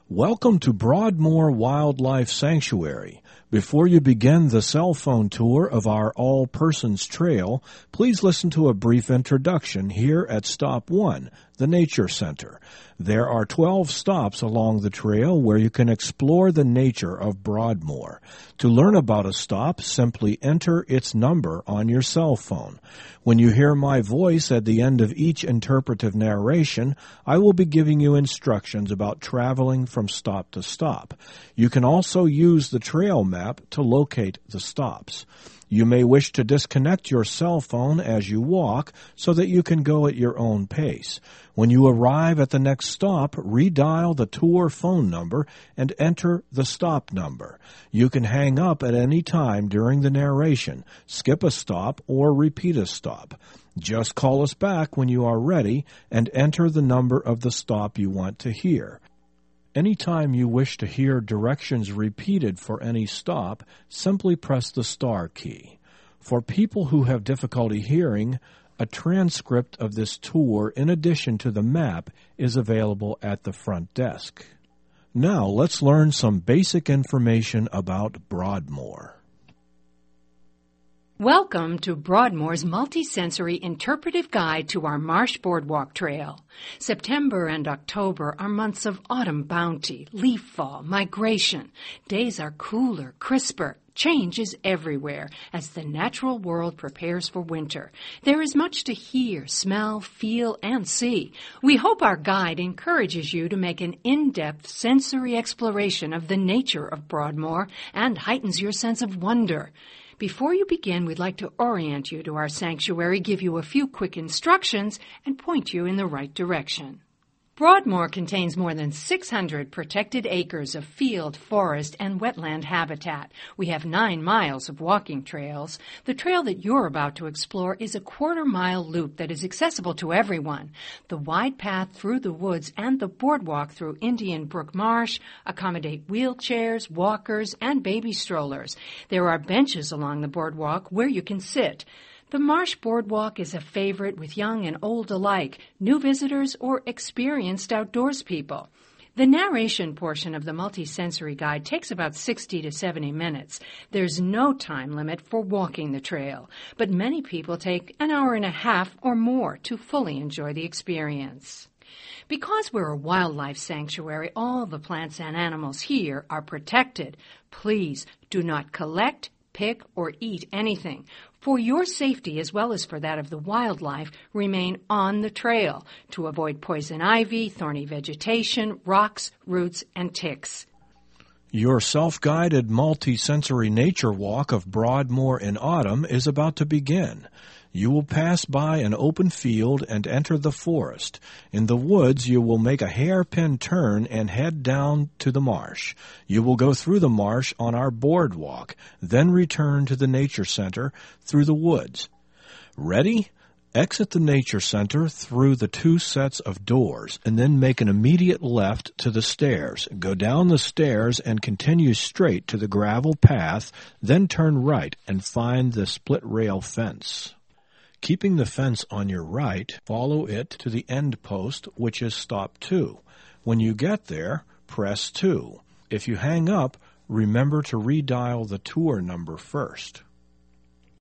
Welcome to Broadmoor Wildlife Sanctuary. Before you begin the cell phone tour of our All Persons Trail, please listen to a brief introduction here at Stop 1, the Nature Center. There are 12 stops along the trail where you can explore the nature of Broadmoor. To learn about a stop, simply enter its number on your cell phone. When you hear my voice at the end of each interpretive narration, I will be giving you instructions about traveling from stop to stop. You can also use the trail map to locate the stops. You may wish to disconnect your cell phone as you walk so that you can go at your own pace. When you arrive at the next stop, redial the tour phone number and enter the stop number. You can hang up at any time during the narration, skip a stop, or repeat a stop. Just call us back when you are ready and enter the number of the stop you want to hear. Anytime you wish to hear directions repeated for any stop, simply press the star key. For people who have difficulty hearing, a transcript of this tour, in addition to the map, is available at the front desk. Now, let's learn some basic information about Broadmoor. Welcome to Broadmoor's multisensory interpretive guide to our Marsh Boardwalk Trail. September and October are months of autumn bounty, leaf fall, migration. Days are cooler, crisper. Change is everywhere as the natural world prepares for winter. There is much to hear, smell, feel, and see. We hope our guide encourages you to make an in-depth sensory exploration of the nature of Broadmoor and heightens your sense of wonder. Before you begin, we'd like to orient you to our sanctuary, give you a few quick instructions, and point you in the right direction. Broadmoor contains more than 600 protected acres of field, forest, and wetland habitat. We have 9 miles of walking trails. The trail that you're about to explore is a quarter-mile loop that is accessible to everyone. The wide path through the woods and the boardwalk through Indian Brook Marsh accommodate wheelchairs, walkers, and baby strollers. There are benches along the boardwalk where you can sit. The Marsh Boardwalk is a favorite with young and old alike, new visitors or experienced outdoors people. The narration portion of the multisensory guide takes about 60 to 70 minutes. There's no time limit for walking the trail, but many people take an hour and a half or more to fully enjoy the experience. Because we're a wildlife sanctuary, all the plants and animals here are protected. Please do not collect, pick, or eat anything. For your safety as well as for that of the wildlife, remain on the trail to avoid poison ivy, thorny vegetation, rocks, roots, and ticks. Your self-guided multi-sensory nature walk of Broadmoor in autumn is about to begin. You will pass by an open field and enter the forest. In the woods, you will make a hairpin turn and head down to the marsh. You will go through the marsh on our boardwalk, then return to the nature center through the woods. Ready? Exit the nature center through the 2 sets of doors and then make an immediate left to the stairs. Go down the stairs and continue straight to the gravel path, then turn right and find the split rail fence. Keeping the fence on your right, follow it to the end post, which is stop 2. When you get there, press 2. If you hang up, remember to redial the tour number first.